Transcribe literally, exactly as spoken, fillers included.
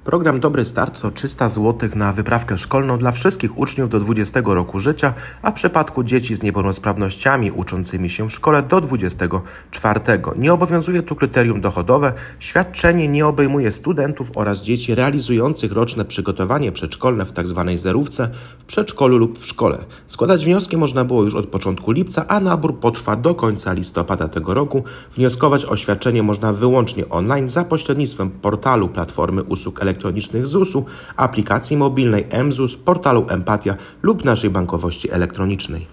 Program Dobry Start to trzysta złotych na wyprawkę szkolną dla wszystkich uczniów do dwudziestego roku życia, a w przypadku dzieci z niepełnosprawnościami uczącymi się w szkole do dwudziestego czwartego. Nie obowiązuje tu kryterium dochodowe. Świadczenie nie obejmuje studentów oraz dzieci realizujących roczne przygotowanie przedszkolne w tzw. zerówce w przedszkolu lub w szkole. Składać wnioski można było już od początku lipca, a nabór potrwa do końca listopada tego roku. Wnioskować o świadczenie można wyłącznie online za pośrednictwem portalu Platformy Usług Elektronicznych elektronicznych zusu, aplikacji mobilnej mZUS, portalu Empatia lub naszej bankowości elektronicznej.